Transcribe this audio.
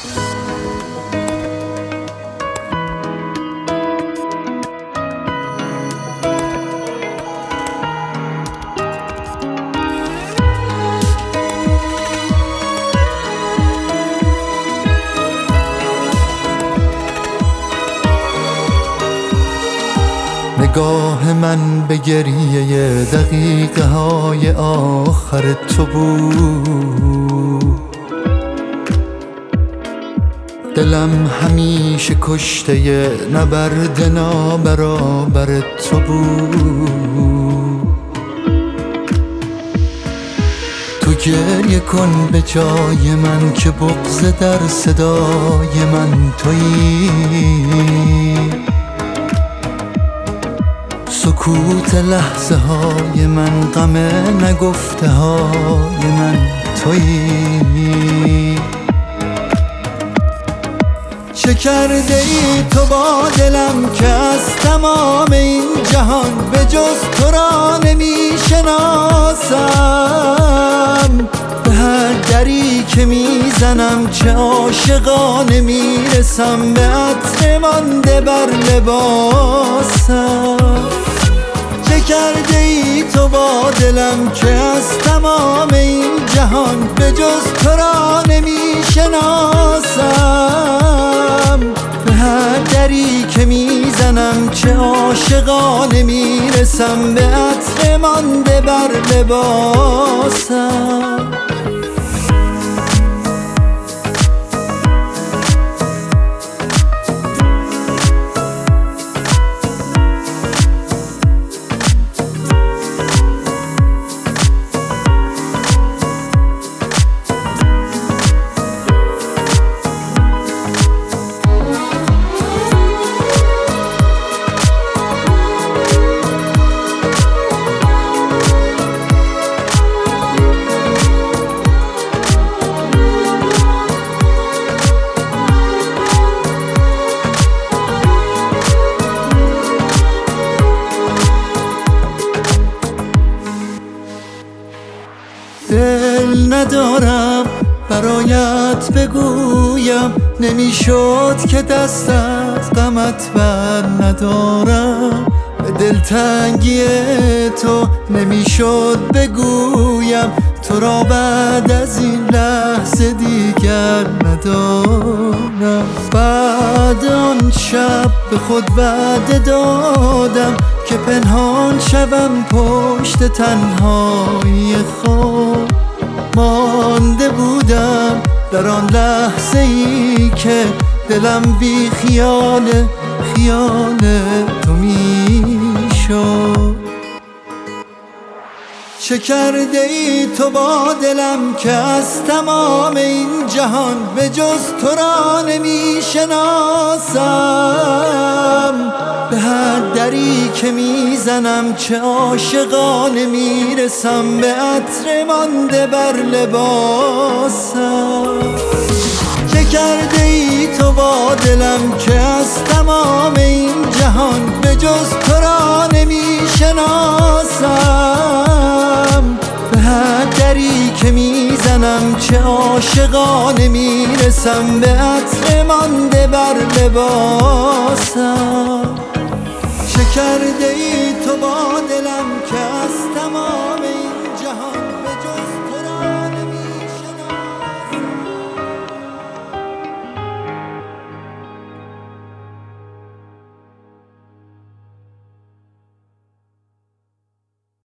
نگاه من به گریه دقیقه های آخر تو بود. دلم همیشه کشته نبرد نابرابر تو بود. تو گریه کن به جای من که بغض در صدای من تویی. سکوت لحظه های من، غم نگفته های من تویی. چه کرده ای تو با دلم که از تمام این جهان به جز تو را نمی شناسم؟ به هر دری که میزنم چه عاشقانه میرسم، به عطر مانده بر لباسم. چه کرده ای تو با دلم که از تمام این جهان به جز تو را نمی شناسم؟ به هر دری که میزنم چه عاشقانه میرسم، به عطر مانده بر لباسم. دل ندارم برایت بگویم، نمیشد که دست از غمت بر ندارم. به دلتنگی تو نمیشد بگویم، تو را بعد از این لحظه دیگر ندارم. بعد آن شب به خود وعده دادم که پنهان شوم پشت تنهایی خود. مانده بودم در آن لحظه ای که دلم بی خیال تو می شد. چه کرده ای تو با دلم که از تمام این جهان به جز تو را نمی شناسم؟ به هر دری که میزنم چه عاشقانه میرسم، به عطر مانده بر لباسم. چه کرده ای تو با دلم که از تمام این جهان به جز تو را نمی شناسم؟ به هر دری که میزنم چه عاشقانه میرسم، به عطر مانده بر لباسم. چه کرده ای تو با دلم